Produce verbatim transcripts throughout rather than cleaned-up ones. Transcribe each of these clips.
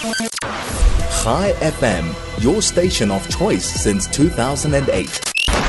Chai F M, your station of choice since two thousand eight.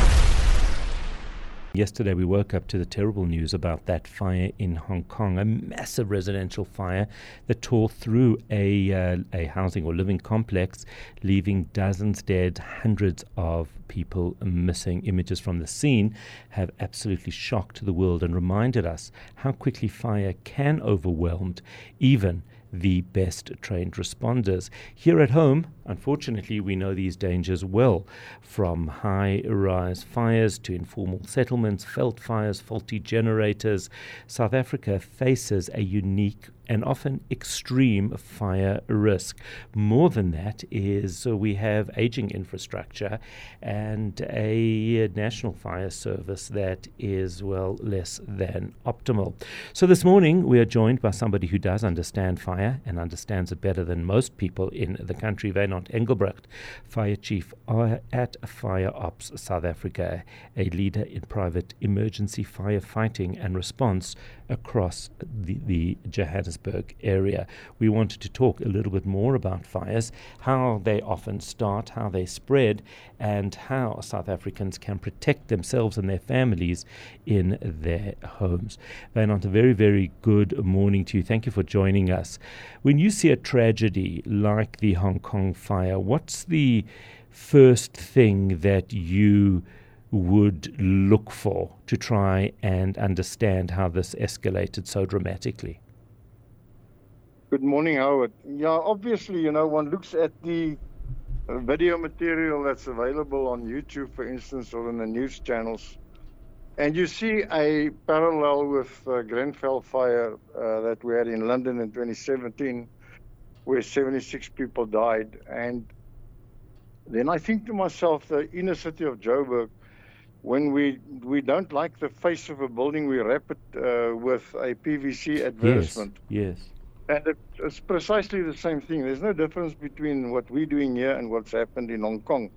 Yesterday we woke up to the terrible news about that fire in Hong Kong, a massive residential fire that tore through a uh, a housing or living complex, leaving dozens dead, hundreds of people missing. Images from the scene have absolutely shocked the world and reminded us how quickly fire can overwhelm even the best trained responders. Here at home, unfortunately, we know these dangers well, from high-rise fires to informal settlements, felt fires, faulty generators. South Africa faces a unique and often extreme fire risk. More than that is uh, we have aging infrastructure and a national fire service that is, well, less than optimal. So this morning we are joined by somebody who does understand fire and understands it better than most people in the country, Wynand Engelbrecht, Fire Chief at Fire Ops South Africa, a leader in private emergency firefighting and response across the, the Johannesburg area. We wanted to talk a little bit more about fires, how they often start, how they spread, and how South Africans can protect themselves and their families in their homes. Wynand, a very, very good morning to you. Thank you for joining us. When you see a tragedy like the Hong Kong fire, what's the first thing that you would look for to try and understand how this escalated so dramatically? Good morning, Howard. Yeah, obviously, you know, one looks at the uh, video material that's available on YouTube, for instance, or in the news channels, and you see a parallel with uh, Grenfell fire uh, that we had in London in twenty seventeen, where seventy-six people died. And then I think to myself, the inner city of Joburg, when we we don't like the face of a building, we wrap it uh, with a P V C advertisement. Yes, yes. And it, it's precisely the same thing. There's no difference between what we're doing here and what's happened in Hong Kong.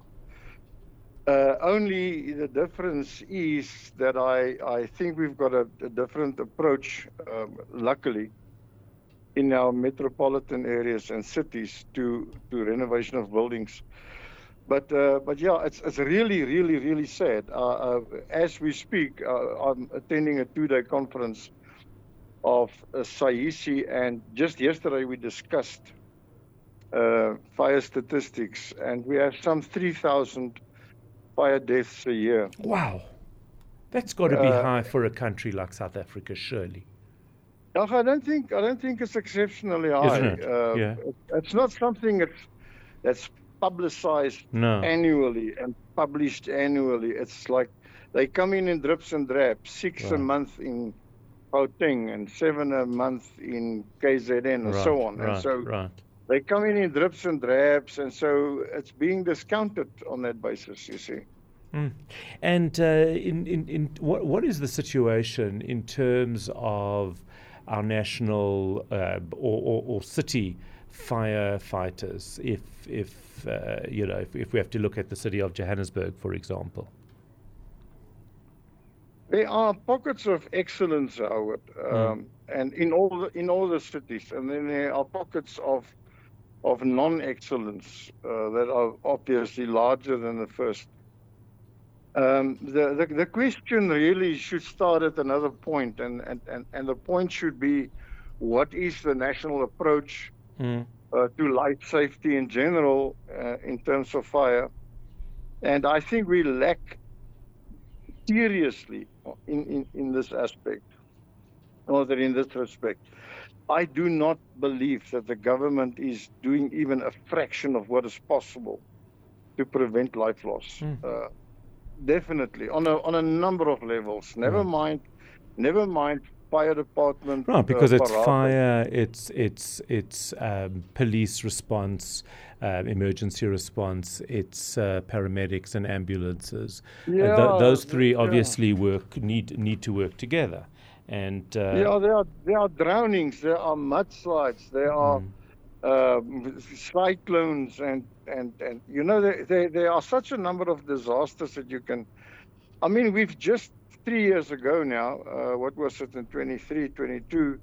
Uh, only the difference is that I, I think we've got a, a different approach, um, luckily, in our metropolitan areas and cities to, to renovation of buildings. But uh, but yeah, it's it's really, really, really sad. Uh, uh, as we speak, uh, I'm attending a two-day conference of uh, SAICI, and just yesterday we discussed uh, fire statistics, and we have some three thousand fire deaths a year. Wow. That's got to be Uh, high for a country like South Africa, surely. No, I don't think I don't think it's exceptionally high. Isn't it? Uh, Yeah. it- It's not something that's that's publicized No. annually and published annually. It's like they come in in drips and drabs, six Right. a month in Gauteng and seven a month in K Z N and Right, so on. right, and so right. they come in in drips and drabs, and so it's being discounted on that basis, you see. Mm. And uh, in, in, in what what is the situation in terms of our national uh, or, or, or city firefighters? If if uh, you know if, if we have to look at the city of Johannesburg, for example. There are pockets of excellence, Howard, um, and in all the, in all the cities, and then there are pockets of of non-excellence uh, that are obviously larger than the first. Um, the, the the question really should start at another point, and, and, and, and the point should be, what is the national approach Mm. uh, to life safety in general uh, in terms of fire? And I think we lack seriously in, in, in this aspect, or that in this respect. I do not believe that the government is doing even a fraction of what is possible to prevent life loss. Mm. Uh, definitely, on a on a number of levels. Never Mm. mind, never mind fire department. Right, because uh, it's parade. fire, it's it's it's um, police response, uh, emergency response, it's uh, paramedics and ambulances. Uh, Yeah, th- those three yeah. obviously work need need to work together, and uh, Yeah, there are there are drownings, there are mudslides, there are Mm. um, cyclones, and and and you know there, there there are such a number of disasters that you can. I mean, we've just three years ago now. Uh, what was it in twenty-three, twenty-two?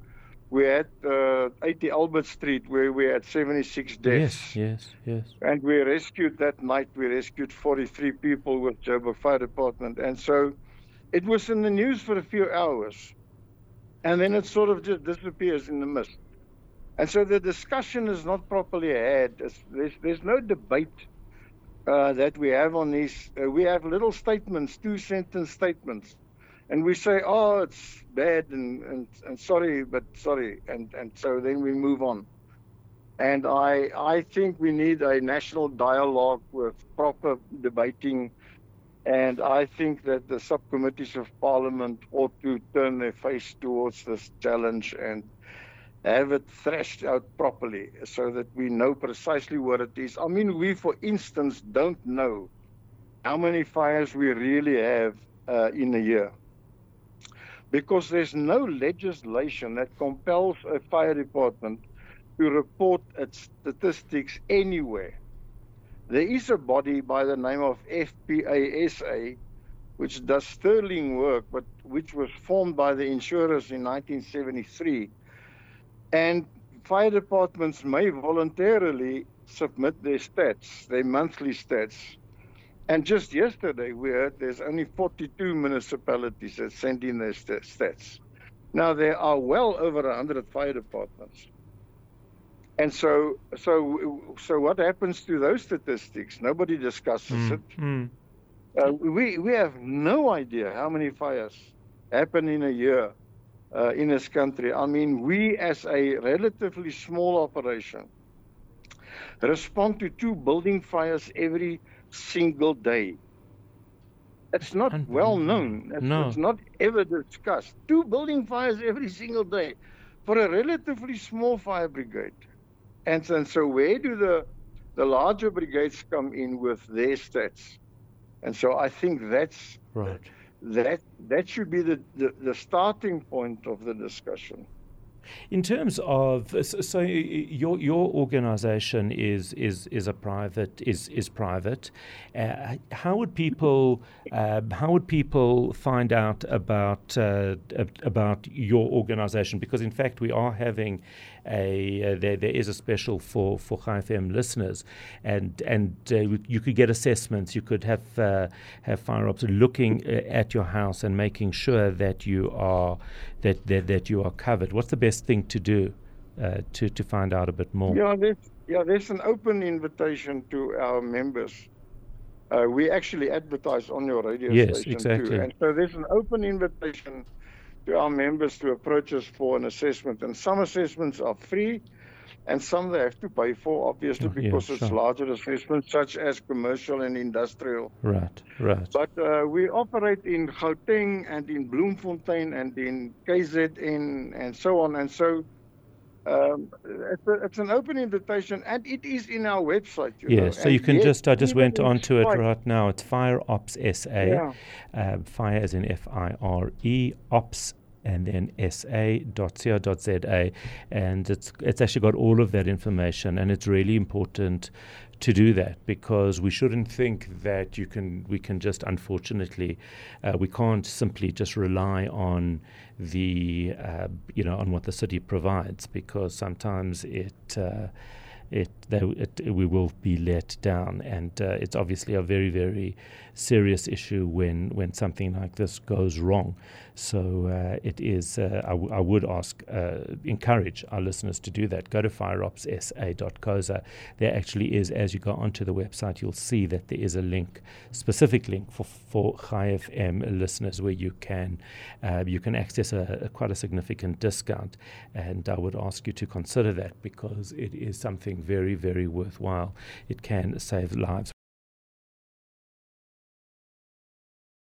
we're at uh, eighty Albert Street, where we're at seventy-six deaths. Yes, yes, yes. And we rescued that night, we rescued forty-three people with Joburg Fire Department. And so it was in the news for a few hours. And then it sort of just disappears in the mist. And so the discussion is not properly had. It's, there's, there's no debate uh, that we have on these. Uh, we have little statements, two-sentence statements. And we say, oh, it's bad and, and, and sorry, but sorry. And, and so then we move on. And I, I think we need a national dialogue with proper debating. And I think that the subcommittees of Parliament ought to turn their face towards this challenge and have it thrashed out properly so that we know precisely what it is. I mean, we, for instance, don't know how many fires we really have uh, in a year, because there's no legislation that compels a fire department to report its statistics anywhere. There is a body by the name of F P A S A, which does sterling work, but which was formed by the insurers in nineteen seventy-three. And fire departments may voluntarily submit their stats, their monthly stats. And just yesterday we heard there's only forty-two municipalities that sent in their st- stats. Now there are well over one hundred fire departments. And so, so, so what happens to those statistics? Nobody discusses Mm, it. mm. Uh, we we have no idea how many fires happen in a year uh, in this country. I mean, we as a relatively small operation respond to two building fires every single day. It's not well known. It's, No. it's not ever discussed. Two building fires every single day for a relatively small fire brigade. And, and so where do the, the larger brigades come in with their stats? And so I think that's Right. that that should be the, the, the starting point of the discussion. In terms of so so your your organisation is is is a private is is private. Uh, how would people uh, how would people find out about uh, about your organisation? Because in fact we are having a uh, there there is a special for for Chai F M listeners, and and uh, you could get assessments. You could have uh, have fire ops looking at your house and making sure that you are that that, that you are covered. What's the best thing to do uh, to to find out a bit more? Yeah, there's, yeah, there's an open invitation to our members. Uh, we actually advertise on your radio Yes, station exactly. too, and so there's an open invitation to our members to approach us for an assessment. And some assessments are free, and some they have to pay for, obviously, Oh, yeah, because it's sure. larger assessments, such as commercial and industrial. Right, right. But uh, we operate in Gauteng and in Bloemfontein and in K Z N and so on. And so um, it's, a, it's an open invitation, and it is in our website. You know. Yes, so And you can yet, just, I just even went in onto it spite- right now. It's Fire Ops S A, Yeah. uh, fire as in F I R E, ops, and then S A dot co dot Z A. And it's it's actually got all of that information, and it's really important to do that, because we shouldn't think that you can we can just unfortunately uh, we can't simply just rely on the uh, you know on what the city provides, because sometimes it uh, it, they, it we will be let down, and uh, it's obviously a very very serious issue when when something like this goes wrong. So uh, it is uh, I, w- I would ask uh, encourage our listeners to do that. Go to fire ops s a dot co dot za. There actually is, as you go onto the website, you'll see that there is a link, specific link for for Chai F M listeners, where you can uh, you can access a, a quite a significant discount, and I would ask you to consider that, because it is something very very worthwhile. It can save lives.